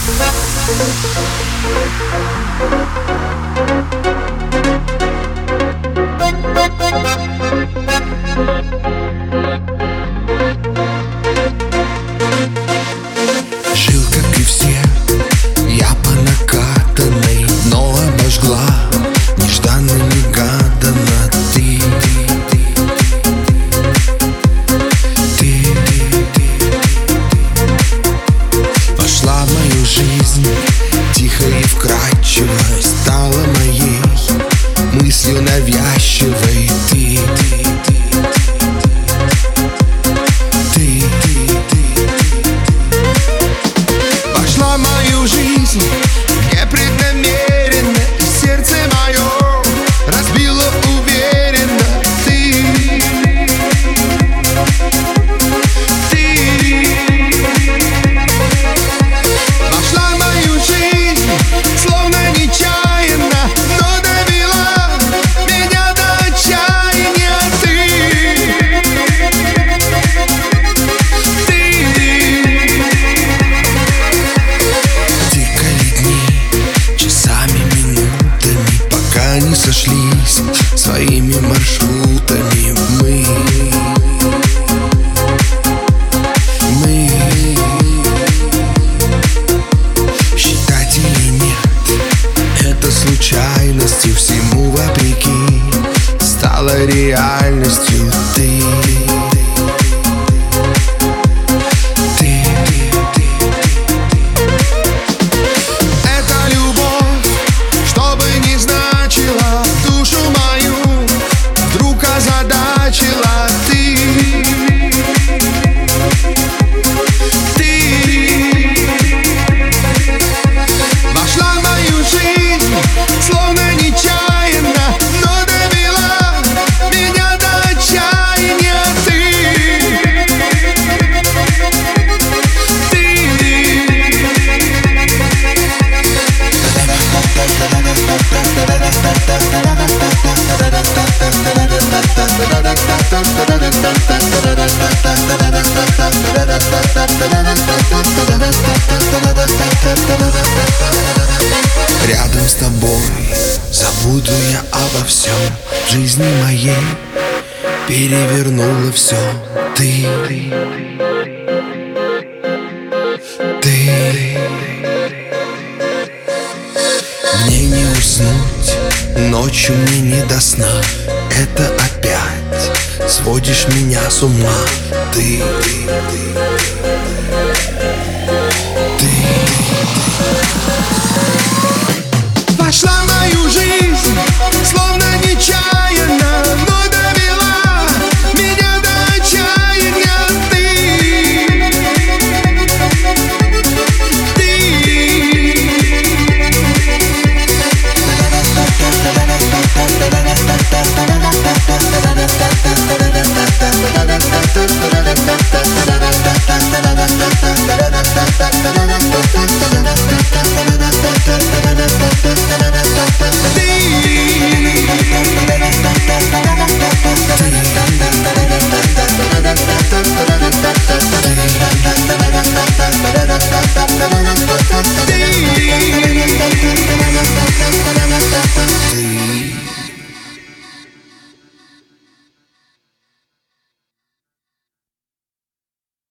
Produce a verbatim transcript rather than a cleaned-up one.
Жил, как и все, я по накатанной, но обожгла нежданно-негаданно ты. Ты вошла в мою жизнь тихо и вкрадчиво, стала моей мыслью навязчивой. Ты вошла в мою жизнь непреднамеренно, и сердце мое разбило уверенно. Ты, ты вошла в мою жизнь словно нечаянно, но довела меня до отчаяния. Ты, не сошлись своими маршрутами. Мы, мы считать или нет, это случайностью, всему вопреки стала реальностью. Ты, душу мою вдруг озадачила. Ты, ты вошла в мою жизнь словно нечаянно, но довела меня до отчаяния. Ты, рядом с тобой забуду я обо всем. В жизни моей перевернула все. Ты, ты мне не уснуть, ночью мне не до сна. Это опять сводишь меня с ума. Ты, ты, ты.